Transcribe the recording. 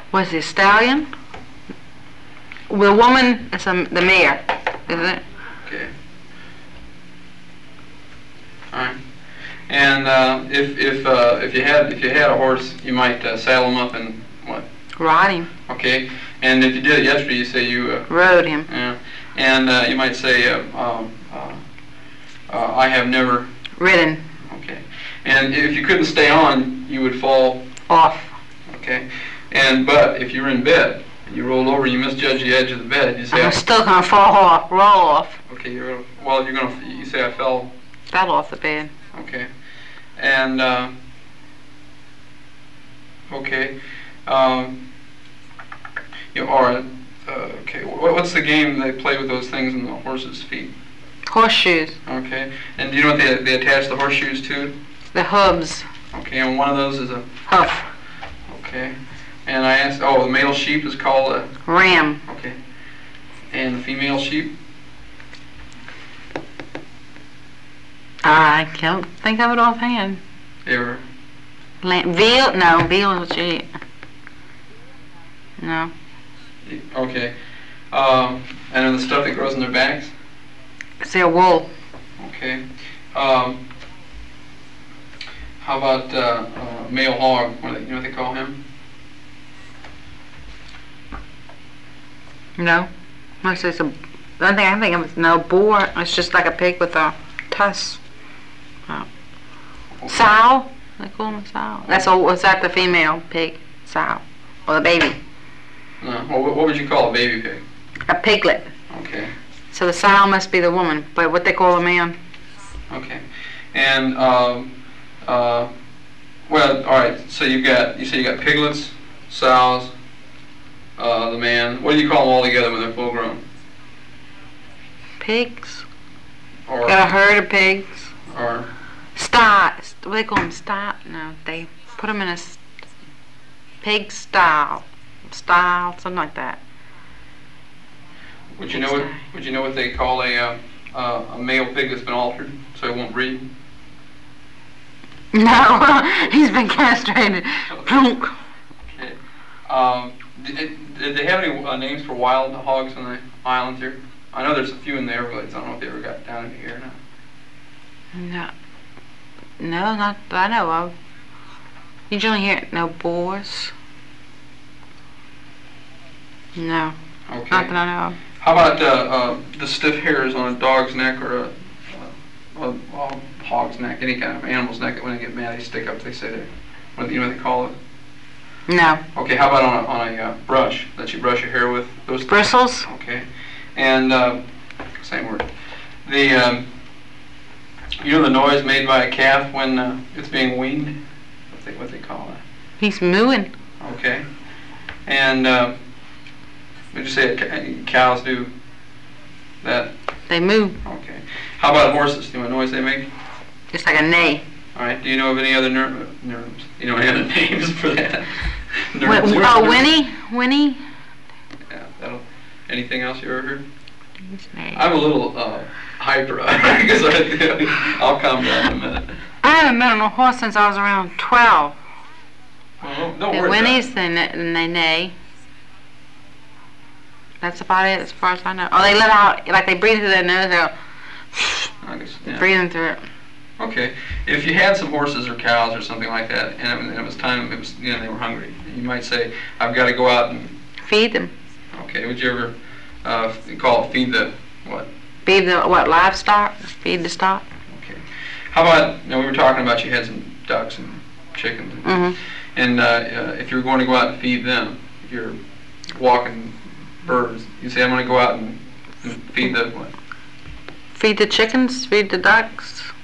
Was it stallion? The woman is the mare, isn't it? Okay. All right. And if you had a horse, you might saddle him up and what? Ride him. Okay. And if you did it yesterday, you say you rode him. Yeah. And you might say I have never ridden. Okay. And if you couldn't stay on, you would fall off. Okay. But if you were in bed and you rolled over, you misjudged the edge of the bed. You say I'm still gonna fall off, roll off. Okay. You say I fell off the bed. Okay. And okay. Okay. What's the game they play with those things in the horse's feet? Horseshoes. Okay. And do you know what they attach the horseshoes to? The hooves. Okay. And one of those is a hoof. Okay. And I asked, the male sheep is called a ram. Okay. And the female sheep? I can't think of it offhand. Veal? No, veal is sheep. No. Okay. And then the stuff that grows in their backs? It's their wool. Okay. How about male hog? You know what they call him? No. Most it's the only thing I think of is boar. It's just like a pig with a tusk. Oh. Sow. They call them a sow. Was that the female pig? Sow. Or the baby? No. Well, what would you call a baby pig? A piglet. Okay. So the sow must be the woman, but what they call a man? Okay. And well, all right. So you say you got piglets, sows, the man. What do you call them all together when they're full grown? Pigs. Or got a herd of pigs. Or What do they call them? No, they put them in a pig style, something like that. Would you know what they call a male pig that's been altered so it won't breed? No, he's been castrated. Okay. Did they have any names for wild hogs on the islands here? I know there's a few in the Everglades. I don't know if they ever got down into here or not. No, not that I know of. You usually hear no boars. No. Okay. Not that I know of. How about the stiff hairs on a dog's neck or a hog's neck, any kind of animal's neck that when they get mad they stick up, they say you know what they call it? No. Okay, how about on a brush that you brush your hair with? Those bristles? Okay. And same word. The you know the noise made by a calf when it's being weaned? What they call it? He's mooing. Okay. And would you say cows do that? They moo. Okay. How about horses? Do you know what noise they make? Just like a neigh. All right. Do you know of any other nerves? You know any other names for that? Whinny. Yeah. Anything else you ever heard? Neigh. I'm a little hyper because I'll calm down in a minute. I haven't been on a horse since I was around 12. Well, don't The worry whinnies about it. and they neigh. That's about it as far as I know. Oh, they let out, like they breathe through their nose, they're breathing through it. Okay. If you had some horses or cows or something like that, and it was time, they were hungry, you might say, I've got to go out and feed them. Okay. Would you ever call it feed the what? Feed the livestock? Feed the stock. Okay. How about, we were talking about you had some ducks and chickens. Mm-hmm. And if you were going to go out and feed them, if you're walking birds, you say, I'm going to go out and feed the what? Feed the chickens, feed the ducks.